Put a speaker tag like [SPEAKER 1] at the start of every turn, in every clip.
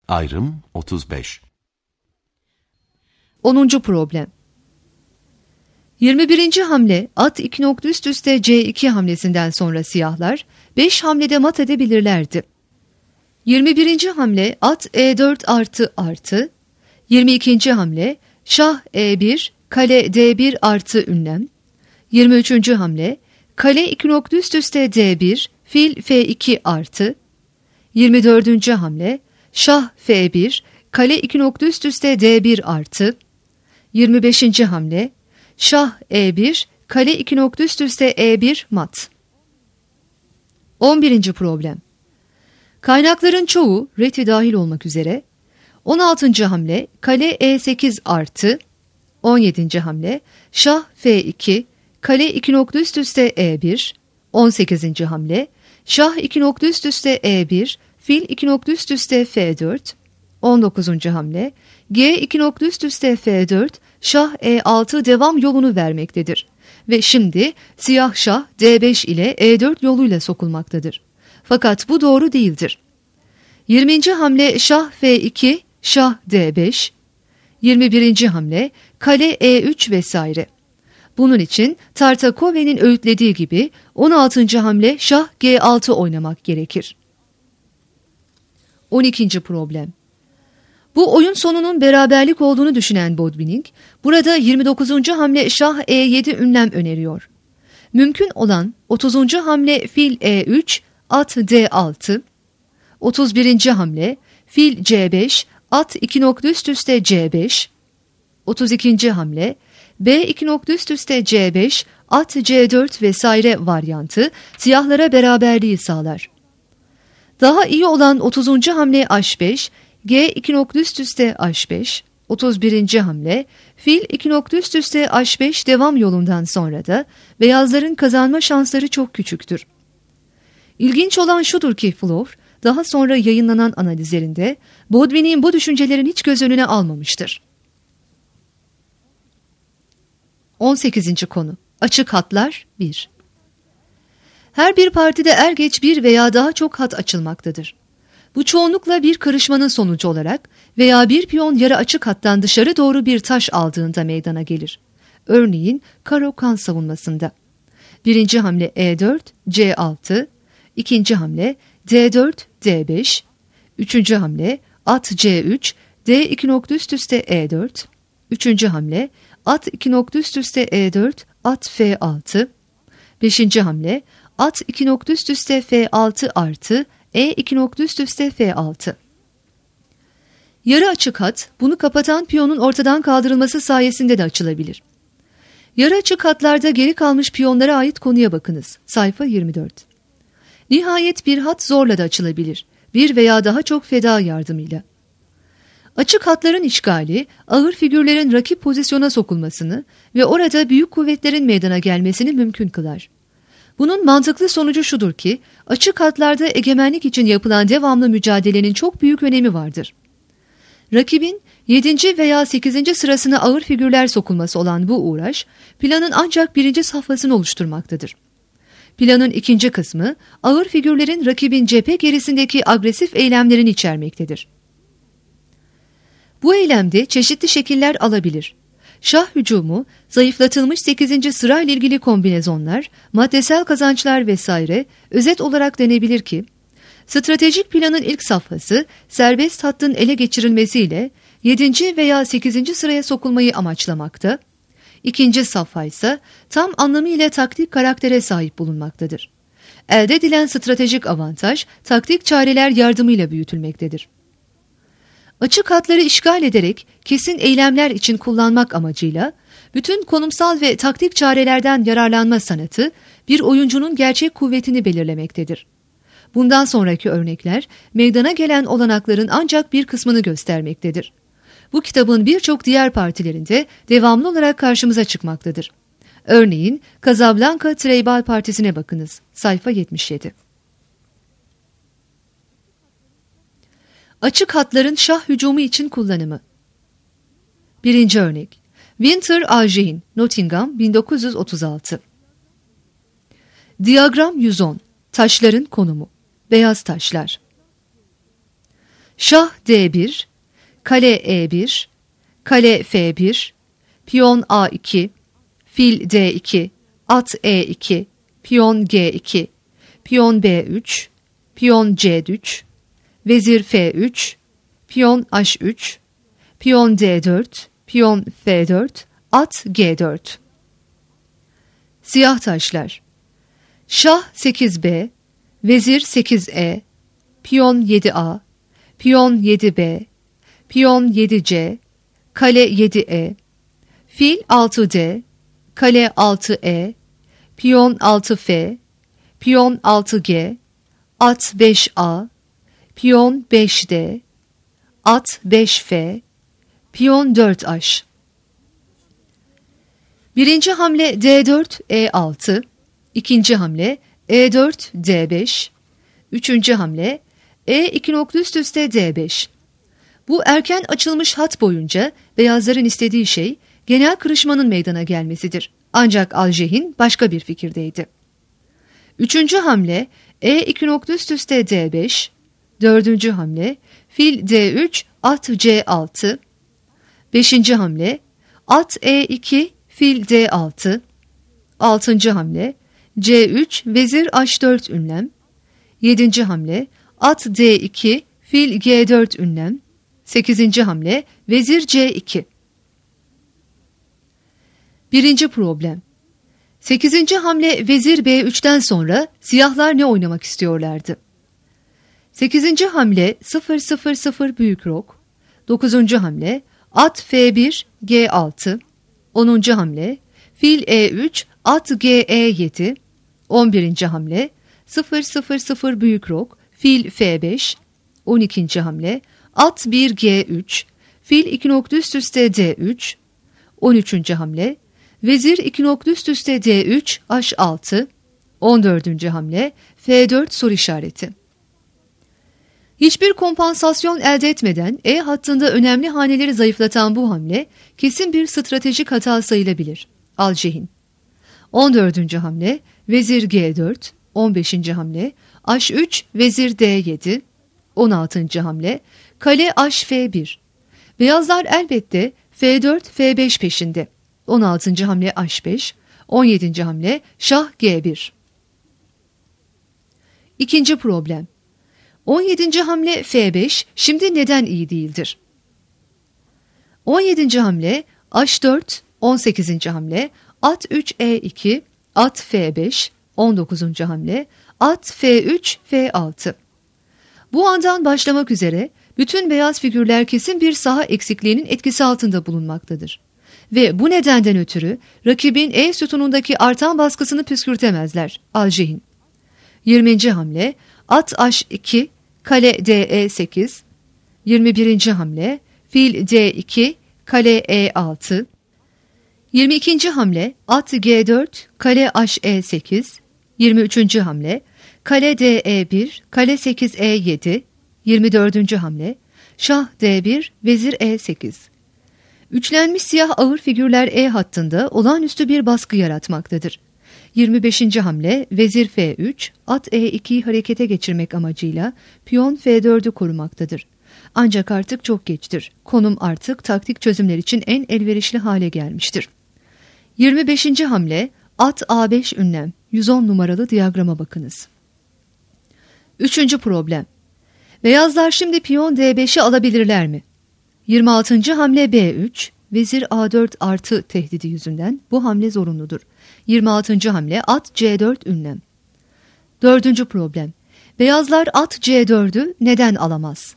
[SPEAKER 1] Ayrım 35.
[SPEAKER 2] 10. problem. 21. hamle at 2 nokta üst üste C2 hamlesinden sonra siyahlar 5 hamlede mat edebilirlerdi. 21. hamle at E4 artı artı. 22. hamle şah E1 kale D1 artı ünlem. 23. hamle kale 2 nokta üst üste D1 fil F2 artı. 24. hamle şah F1 kale 2 nokta üst üste D1 artı. 25. hamle şah E1 kale 2 nokta üst üste E1 mat. 11. problem. Kaynakların çoğu reti dahil olmak üzere 16. hamle kale E8 artı. 17. hamle şah F2 kale 2 nokta üst üste E1. 18. hamle şah 2 nokta üst üste E1 fil 2 nokta üst üste F4. 19. hamle G 2 nokta üst üste F4 şah E6 devam yolunu vermektedir. Ve şimdi siyah şah D5 ile E4 yoluyla sokulmaktadır. Fakat bu doğru değildir. 20. hamle şah F2 şah D5. 21. hamle kale E3 vesaire. Bunun için Tartakove'nin öğütlediği gibi 16. hamle şah G6 oynamak gerekir. 12. problem. Bu oyun sonunun beraberlik olduğunu düşünen Botvinnik, burada 29. hamle şah E7 ünlem öneriyor. Mümkün olan 30. hamle fil E3, at D6, 31. hamle fil C5, at 2 nokta üst üste C5, 32. hamle B 2 nokta üst üste C5, at C4 vesaire varyantı siyahlara beraberliği sağlar. Daha iyi olan 30. hamle H5, G 2 nokta üst üste H5, 31. hamle fil 2 nokta üst üste H5 devam yolundan sonra da beyazların kazanma şansları çok küçüktür. İlginç olan şudur ki Flohr daha sonra yayınlanan analizlerinde Botvinnik'in bu düşüncelerini hiç göz önüne almamıştır. 18. konu. Açık hatlar 1. Her bir partide er geç bir veya daha çok hat açılmaktadır. Bu çoğunlukla bir karışmanın sonucu olarak veya bir piyon yarı açık hattan dışarı doğru bir taş aldığında meydana gelir. Örneğin karo-kan savunmasında. 1. hamle E4, C6, 2. hamle D4, D5, 3. hamle at C3, D 2 nokta üst üste E4, 3. hamle at 2 nokta üst üste E4, at F6, 5. hamle at 2 nokta üst üste F6 artı E 2 nokta üst üste F6. Yarı açık hat, bunu kapatan piyonun ortadan kaldırılması sayesinde de açılabilir. Yarı açık hatlarda geri kalmış piyonlara ait konuya bakınız. Sayfa 24. Nihayet bir hat zorla da açılabilir. Bir veya daha çok feda yardımıyla. Açık hatların işgali, ağır figürlerin rakip pozisyona sokulmasını ve orada büyük kuvvetlerin meydana gelmesini mümkün kılar. Bunun mantıklı sonucu şudur ki, açık hatlarda egemenlik için yapılan devamlı mücadelenin çok büyük önemi vardır. Rakibin 7. veya 8. sırasına ağır figürler sokulması olan bu uğraş, planın ancak 1. safhasını oluşturmaktadır. Planın 2. kısmı, ağır figürlerin rakibin cephe gerisindeki agresif eylemlerini içermektedir. Bu eylemde çeşitli şekiller alabilir. Şah hücumu, zayıflatılmış 8. sırayla ilgili kombinezonlar, maddesel kazançlar vesaire özet olarak denebilir ki, stratejik planın ilk safhası serbest hattın ele geçirilmesiyle 7. veya 8. sıraya sokulmayı amaçlamakta, ikinci safha ise tam anlamıyla taktik karaktere sahip bulunmaktadır. Elde edilen stratejik avantaj taktik çareler yardımıyla büyütülmektedir. Açık hatları işgal ederek kesin eylemler için kullanmak amacıyla bütün konumsal ve taktik çarelerden yararlanma sanatı bir oyuncunun gerçek kuvvetini belirlemektedir. Bundan sonraki örnekler meydana gelen olanakların ancak bir kısmını göstermektedir. Bu kitabın birçok diğer partilerinde devamlı olarak karşımıza çıkmaktadır. Örneğin Casablanca Treibal Partisi'ne bakınız. Sayfa 77. Açık hatların şah hücumu için kullanımı. 1. örnek. Winter Augéin, Nottingham, 1936. Diyagram 110. Taşların konumu. Beyaz taşlar. Şah D1, kale E1, kale F1, piyon A2, fil D2, at E2, piyon G2, piyon B3, piyon C3, vezir F3, piyon H3, piyon D4, piyon F4, at G4. Siyah taşlar. Şah 8B, vezir 8E, piyon 7A, piyon 7B, piyon 7C, kale 7E, fil 6D, kale 6E, piyon 6F, piyon 6G, at 5A, piyon 5D, at 5F, piyon 4H. Birinci hamle D4, E6, ikinci hamle E4, D5, üçüncü hamle E2 nokta üst üste D5. Bu erken açılmış hat boyunca beyazların istediği şey genel kırışmanın meydana gelmesidir. Ancak Aljehin başka bir fikirdeydi. Üçüncü hamle E2 nokta üst üste D5, dördüncü hamle fil D3, at C6, beşinci hamle at E2, fil D6, altıncı hamle C3, vezir H4 ünlem, yedinci hamle at D2, fil G4 ünlem, sekizinci hamle vezir C2. Birinci problem. 8. hamle vezir B3'ten sonra siyahlar ne oynamak istiyorlardı? 8. hamle 0-0-0 büyük rok. 9. hamle at F1 G6. 10. hamle fil E3 at GE7. 11. hamle 0-0-0 büyük rok fil F5. 12. hamle at 1 G3 fil 2 nokta üst üste D3. 13. hamle vezir 2 nokta üst üste D3 H6. 14. hamle F4 soru işareti. Hiçbir kompansasyon elde etmeden E hattında önemli haneleri zayıflatan bu hamle kesin bir stratejik hata sayılabilir. Aljehin. 14. hamle vezir G4. 15. hamle H3 vezir D7. 16. hamle kale HF1. Beyazlar elbette F4 F5 peşinde. 16. hamle H5. 17. hamle şah G1. İkinci problem. 17. hamle F5 şimdi neden iyi değildir? 17. hamle H4, 18. hamle at 3 E2, at F5, 19. hamle at F3, F6. Bu andan başlamak üzere bütün beyaz figürler kesin bir saha eksikliğinin etkisi altında bulunmaktadır. Ve bu nedenden ötürü rakibin E sütunundaki artan baskısını püskürtemezler. Aljehin. 20. hamle at H2, kale DE8. 21. hamle fil D2, kale E6. 22. hamle at G4, kale HE8. 23. hamle kale DE1, kale 8 E7. 24. hamle şah D1, vezir E8. Üçlenmiş siyah ağır figürler E hattında olağanüstü bir baskı yaratmaktadır. 25. hamle vezir F3, at E2'yi harekete geçirmek amacıyla piyon F4'ü korumaktadır. Ancak artık çok geçtir. Konum artık taktik çözümler için en elverişli hale gelmiştir. 25. hamle at A5 ünlem. 110 numaralı diyagrama bakınız. Üçüncü problem. Beyazlar şimdi piyon D5'i alabilirler mi? 26. hamle B3, vezir A4 artı tehdidi yüzünden bu hamle zorunludur. 26. hamle at C4 ünlem. Dördüncü problem. Beyazlar at C4'ü neden alamaz?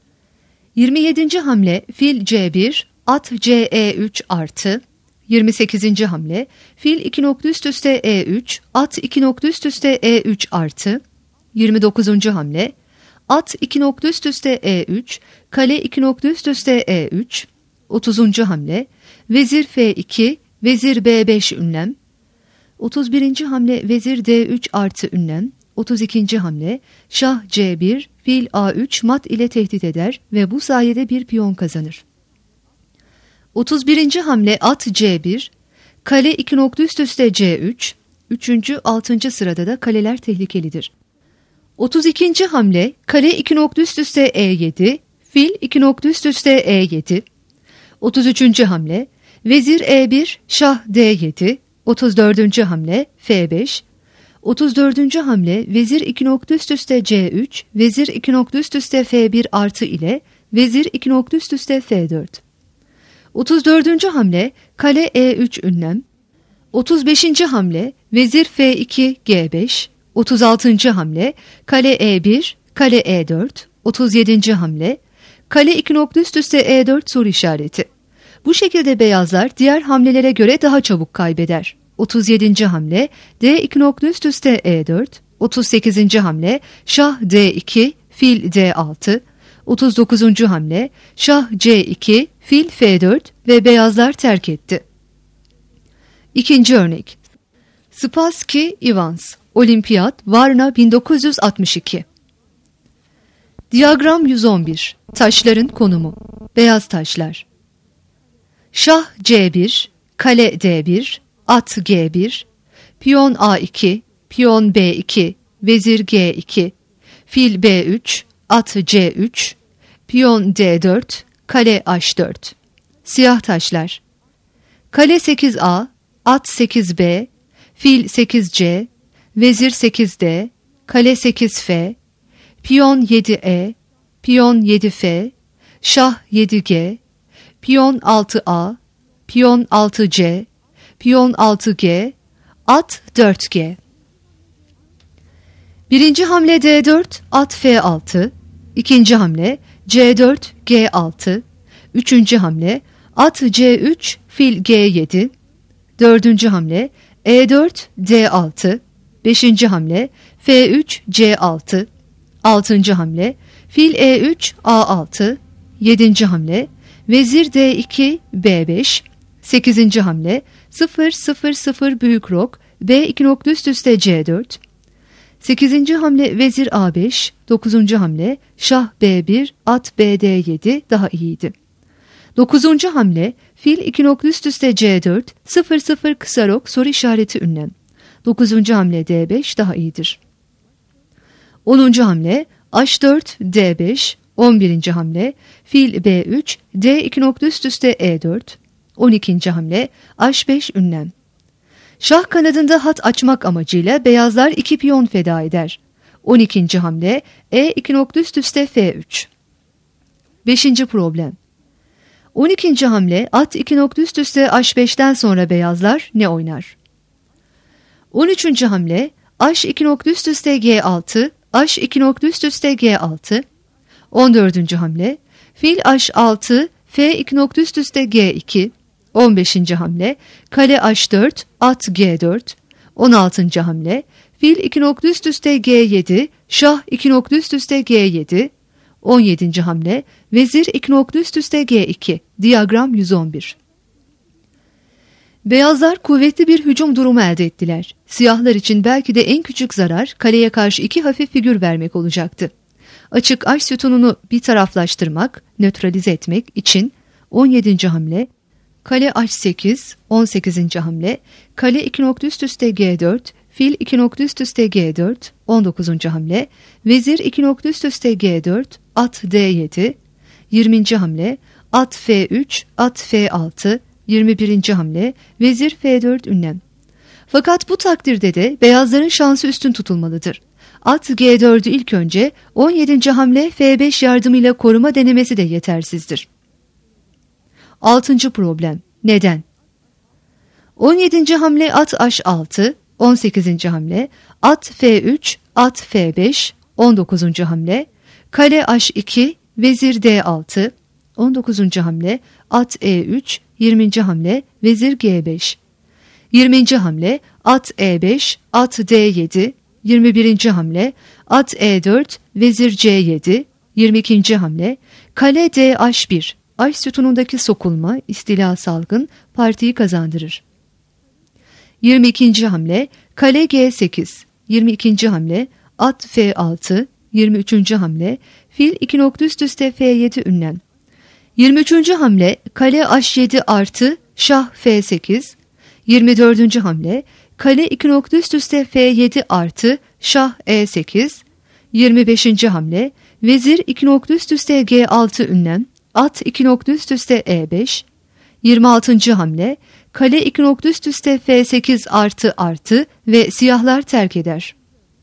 [SPEAKER 2] 27. hamle fil C1, at CE3 artı. 28. hamle fil 2 nokta üst üste E3, at 2 nokta üst üste E3 artı. 29. hamle at 2 nokta üst üste E3, kale 2 nokta üst üste E3. 30. hamle vezir F2, vezir B5 ünlem. 31. hamle vezir D3 artı ünlem. 32. hamle şah C1, fil A3 mat ile tehdit eder ve bu sayede bir piyon kazanır. 31. hamle at C1, kale 2 nokta üst üste C3, 3. 6. sırada da kaleler tehlikelidir. 32. hamle kale 2 nokta üst üste E7, fil 2 nokta üst üste E7. 33. hamle vezir E1, şah D7. 34. hamle F5. 34. hamle vezir 2 nokta üst üste C3, vezir 2 nokta üst üste F1 artı ile vezir 2 nokta üst üste F4. 34. hamle kale E3 ünlem. 35. hamle vezir F2 G5. 36. hamle kale E1, kale E4. 37. hamle kale 2 nokta üst üste E4 soru işareti. Bu şekilde beyazlar diğer hamlelere göre daha çabuk kaybeder. 37. hamle D2 nokta üst üste E4. 38. hamle şah D2, fil D6. 39. hamle şah C2, fil F4 ve beyazlar terk etti. İkinci örnek. Spassky Evans, Olimpiyat, Varna 1962. Diyagram 111. Taşların konumu. Beyaz taşlar. Şah C1, kale D1, at G1, piyon A2, piyon B2, vezir G2, fil B3, at C3, piyon D4, kale H4. Siyah taşlar. Kale 8A, at 8B, fil 8C, vezir 8D, kale 8F, piyon 7E, piyon 7F, şah 7G, piyon 6A, piyon 6C, piyon 6G, at 4G. Birinci hamle D4, at F6. İkinci hamle C4, G6. Üçüncü hamle at C3, fil G7. Dördüncü hamle E4, D6. Beşinci hamle F3, C6. Altıncı hamle fil E3, A6. Yedinci hamle vezir D2, B5. 8. hamle 0-0-0 büyük rok B2 nokta üst üste C4. 8. hamle vezir A5. 9. hamle şah B1, at BD7 daha iyiydi. 9. hamle fil 2 nokta üst üste C4, 0-0 kısa rok soru işareti ünlem. 9. hamle D5 daha iyidir. 10. hamle H4, D5. 11. hamle fil B3, D2 nokta üst üste E4. 12. hamle H5 ünlem. Şah kanadında hat açmak amacıyla beyazlar 2 piyon feda eder. 12. hamle E2 nokta üst üste F3. 5. problem. 12. hamle at 2 nokta üst üste H5'ten sonra beyazlar ne oynar? 13. hamle H2 nokta üst üste G6, H2 nokta üst üste G6. 14. hamle fil H6, F2 nokta üst üste G2. 15. hamle kale H4, at G4. 16. hamle fil 2 nokta üst üste G7, şah 2 nokta üst üste G7. 17. hamle vezir 2 nokta üst üste G2. Diyagram 111. Beyazlar kuvvetli bir hücum durumu elde ettiler. Siyahlar için belki de en küçük zarar kaleye karşı 2 hafif figür vermek olacaktı. Açık H sütununu bir taraflaştırmak, nötralize etmek için 17. hamle kale H8, 18. hamle kale 2 nokta üst üste G4, fil 2 nokta üst üste G4, 19. hamle vezir 2 nokta üst üste G4, at D7, 20. hamle at F3, at F6, 21. hamle vezir F4 ünlem. Fakat bu takdirde de beyazların şansı üstün tutulmalıdır. At G4'ü ilk önce 17. hamle F5 yardımıyla koruma denemesi de yetersizdir. 6. problem. Neden? 17. hamle at H6, 18. hamle at F3, at F5, 19. hamle kale H2, vezir D6, 19. hamle at E3, 20. hamle vezir G5, 20. hamle at E5, at D7, 21. hamle at E4, vezir C7, 22. hamle kale DH1. H sütunundaki sokulma, istila salgın partiyi kazandırır. 22. hamle kale G8, 22. hamle at F6, 23. hamle fil 2 nokta üst üste F7 ünlem. 23. hamle kale H7 artı şah F8, 24. hamle kale 2 nokta üst üste F7 artı şah E8, 25. hamle vezir 2 nokta üst üste G6 ünlem, at 2 nokta üst üste E5, 26. hamle, kale 2 nokta üst üste F8 artı artı ve siyahlar terk eder.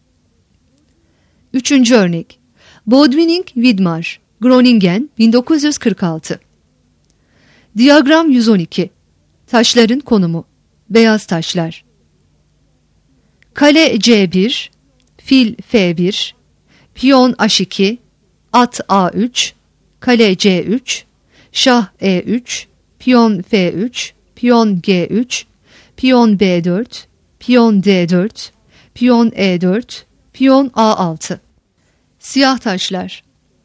[SPEAKER 2] 3. örnek. Bodwinning-Widmar, Groningen, 1946. Diyagram 112. Taşların konumu. Beyaz taşlar. Kale C1, fil F1, piyon H2, at A3, kale C3, şah E3, piyon F3, piyon G3, piyon B4, piyon D4, piyon E4, piyon A6. Siyah taşlar.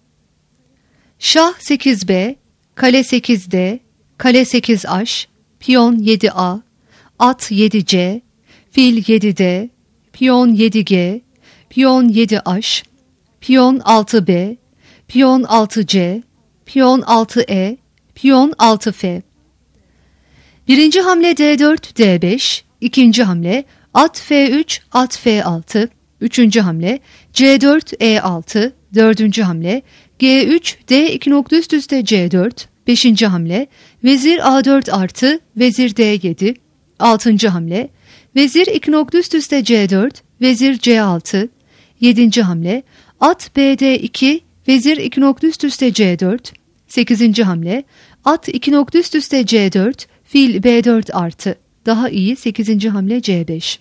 [SPEAKER 2] Şah 8B, kale 8D, kale 8H, piyon 7A, at 7C, fil 7D, piyon 7G, piyon 7H, piyon 6B, piyon 6C, piyon 6E, piyon 6F. Birinci hamle D4, D5, ikinci hamle at F3, at F6, üçüncü hamle C4, E6, dördüncü hamle G3, D2 nokta üst üste C4, beşinci hamle vezir A4 artı vezir D7, altıncı hamle vezir 2 nokta üst üste C4, vezir C6, yedinci hamle at BD2, vezir 2 nokta üst üste C4, sekizinci hamle at 2 nokta üst üste C4, fil B4 artı, daha iyi 8. hamle C5.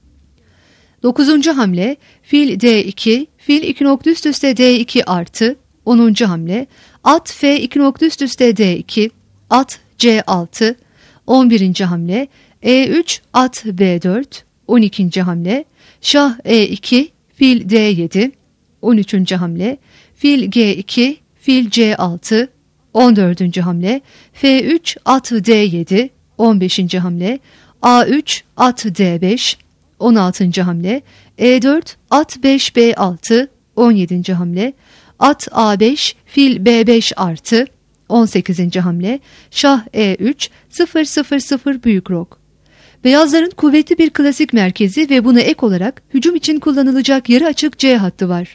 [SPEAKER 2] 9. hamle fil D2, fil 2 nokta üst üste D2 artı, 10. hamle at F2 nokta üst üste D2, at C6, 11. hamle E3, at B4, 12. hamle şah E2, fil D7, 13. hamle fil G2, fil C6, 14. hamle F3, at D7, 15. hamle A3, at D5, 16. hamle E4, at 5 B6, 17. hamle at A5, fil B5 artı, 18. hamle şah E3, 0-0-0 büyük rok. Beyazların kuvvetli bir klasik merkezi ve buna ek olarak hücum için kullanılacak yarı açık C hattı var.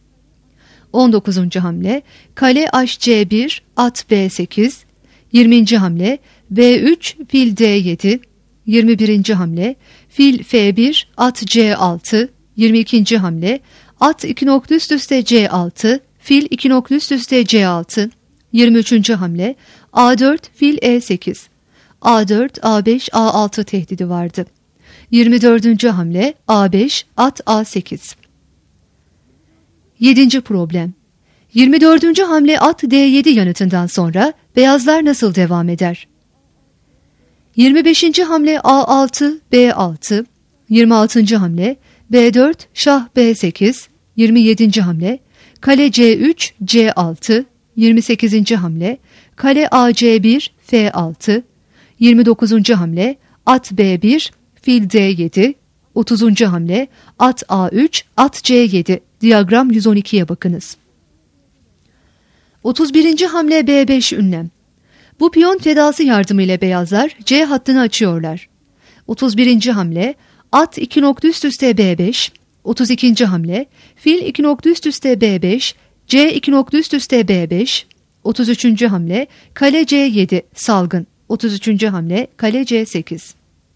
[SPEAKER 2] 19. hamle kale HC1, at B8, 20. hamle B3, fil D7, 21. hamle fil F1, at C6, 22. hamle at 2 nokta üst üste C6, fil 2 nokta üst üste C6, 23. hamle A4, fil E8, A4, A5, A6 tehdidi vardı. 24. hamle A5, at A8. 7. problem. 24. hamle at D7 yanıtından sonra beyazlar nasıl devam eder? 25. hamle A6, B6, 26. hamle B4, şah B8, 27. hamle kale C3, C6, 28. hamle kale AC1, F6, 29. hamle at B1, fil D7, 30. hamle at A3, at C7. Diyagram 112'ye bakınız. 31. hamle B5 ünlem. Bu piyon fedası yardımıyla beyazlar C hattını açıyorlar. 31. hamle at 2 nokta üst üste B5, 32. hamle fil 2 nokta üst üste B5, C 2 nokta üst üste B5, 33. hamle kale C7 salgın, 33. hamle kale C8.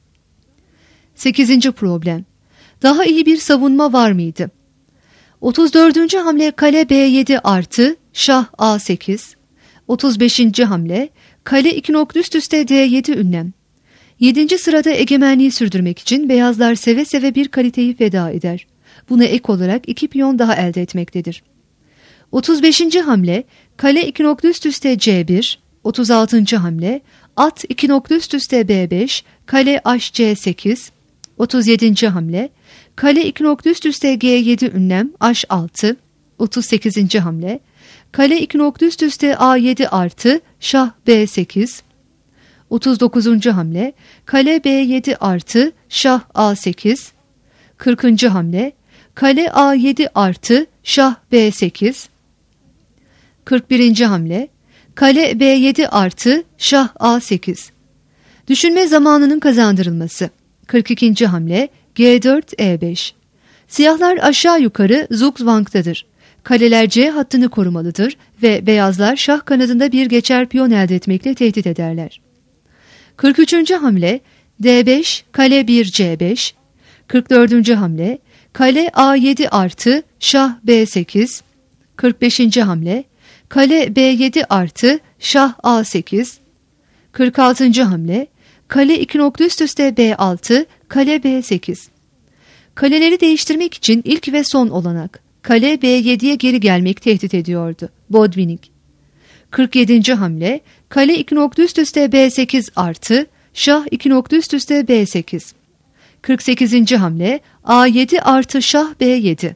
[SPEAKER 2] 8. problem. Daha iyi bir savunma var mıydı? 34. hamle kale B7 artı şah A8, 35. hamle kale 2 nokta üst üste D7 ünlem. 7. sırada egemenliği sürdürmek için beyazlar seve seve bir kaliteyi feda eder. Buna ek olarak 2 piyon daha elde etmektedir. 35. hamle kale 2 nokta üst üste C1, 36. hamle at 2 nokta üst üste B5, kale HC8, 37. hamle kale 2 nokta üst üste G7 ünlem H6, 38. hamle kale 2 nokta üst üste A7 artı şah B8, 39. hamle kale B7 artı şah A8, 40. hamle kale A7 artı şah B8, 41. hamle kale B7 artı şah A8. Düşünme zamanının kazandırılması. 42. hamle G4 E5. Siyahlar aşağı yukarı zugzwang'tadır. Kaleler C hattını korumalıdır ve beyazlar şah kanadında bir geçer piyon elde etmekle tehdit ederler. 43. hamle D5, kale 1 C5. 44. hamle kale A7 artı şah B8. 45. hamle kale B7 artı şah A8. 46. hamle kale 2 nokta üst üste B6, kale B8. Kaleleri değiştirmek için ilk ve son olanak kale B7'ye geri gelmek tehdit ediyordu. Bodvinik. 47. hamle kale 2 nokta üst üste B8 artı şah 2 nokta üst üste B8. 48. hamle A7 artı şah B7.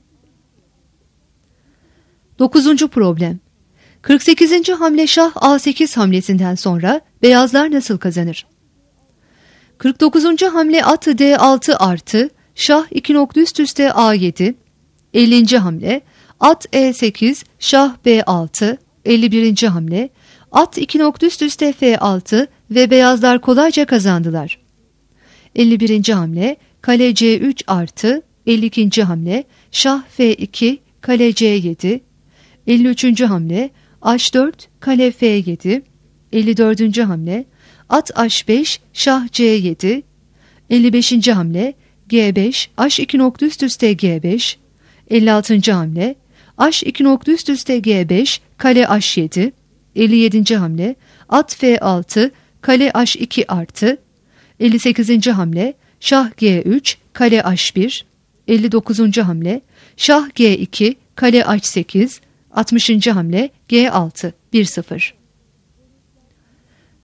[SPEAKER 2] 9. problem. 48. hamle şah A8 hamlesinden sonra beyazlar nasıl kazanır? 49. hamle at D6 artı şah 2 nokta üst üste A7. 50. hamle at E8 şah B6. 51. hamle at 2 nokta üst üste F6 ve beyazlar kolayca kazandılar. 51. hamle kale C3 artı. 52. hamle şah F2 kale C7. 53. hamle H4 kale F7. 54. hamle at H5 şah C7. 55. hamle G5 H2 nokta üst üste G5. 56. hamle H2 nokta üst üste G5 kale H7. 57. hamle at F6 kale H2 artı. 58. hamle şah G3 kale H1. 59. hamle şah G2 kale H8. 60. hamle G6 1-0.